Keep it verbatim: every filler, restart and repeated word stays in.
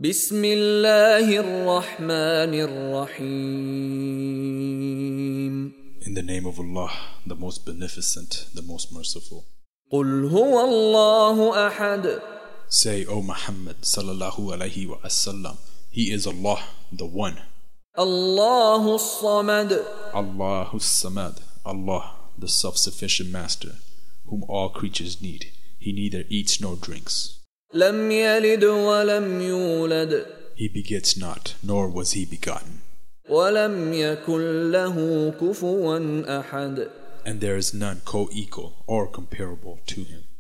بسم الله الرحمن الرحيم. In the name of Allah, the most beneficent, the most merciful. قل هو الله أحد. Say, O Muhammad sallallahu alayhi wa sallam, He is Allah, the One. الله الصمد. Allahu Samad, Allah, the self-sufficient Master, whom all creatures need. He neither eats nor drinks. لم يلد ولم يولد. He begets not, nor was he begotten. ولم يكن له كفوا أحد. And there is none co-equal or comparable to him.